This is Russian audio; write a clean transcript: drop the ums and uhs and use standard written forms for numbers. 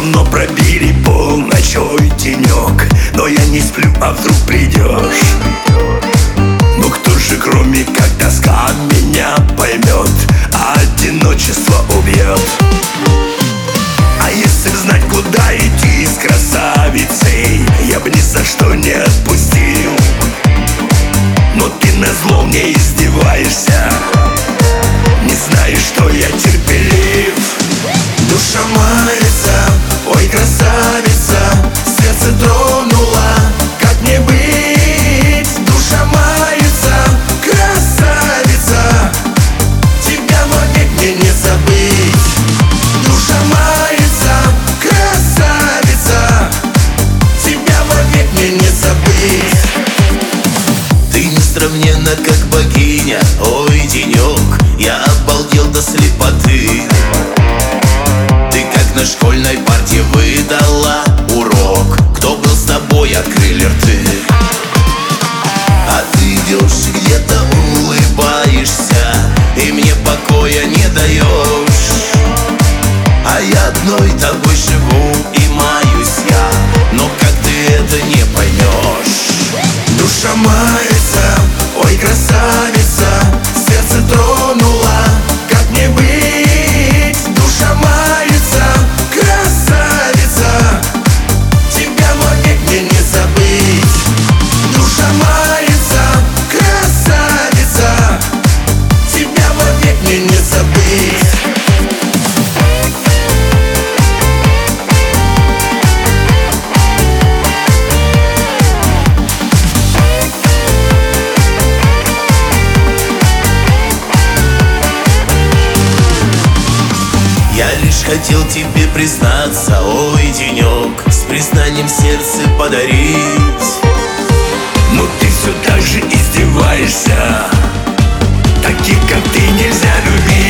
давно пробили полночь, ой, денек. Но я не сплю, а вдруг придешь. Ну кто же, кроме как тоска, меня поймет, а одиночество убьет? А если б знать, куда идти с красавицей, я бы ни за что не отпустил. Но ты назло мне издеваешься, не знаешь, что я терпелив. Душа мается, ой, красавица, сердце тронула, как мне быть? Душа мается, красавица, тебя вовек мне не забыть. Душа мается, красавица, тебя вовек мне не забыть. Ты несравненна, как богиня, ой, денек, я обалдел до слепоты. Ты как на школьной парте выдала урок. Кто был с тобой, открыли рты. А ты идешь где-то, улыбаешься, и мне покоя не даешь. А я одной тобой живу и маюсь я, но как ты это не поймешь? Душа мается, ой, красавица, сердце тронула, как мне быть? Душа мается, красавица, тебя вовек мне не забыть. Душа мается, красавица, тебя вовек мне не забыть. Я лишь хотел тебе признаться, ой, денек, с признанием сердце подарить. Но ты все так же издеваешься, таких как ты нельзя любить.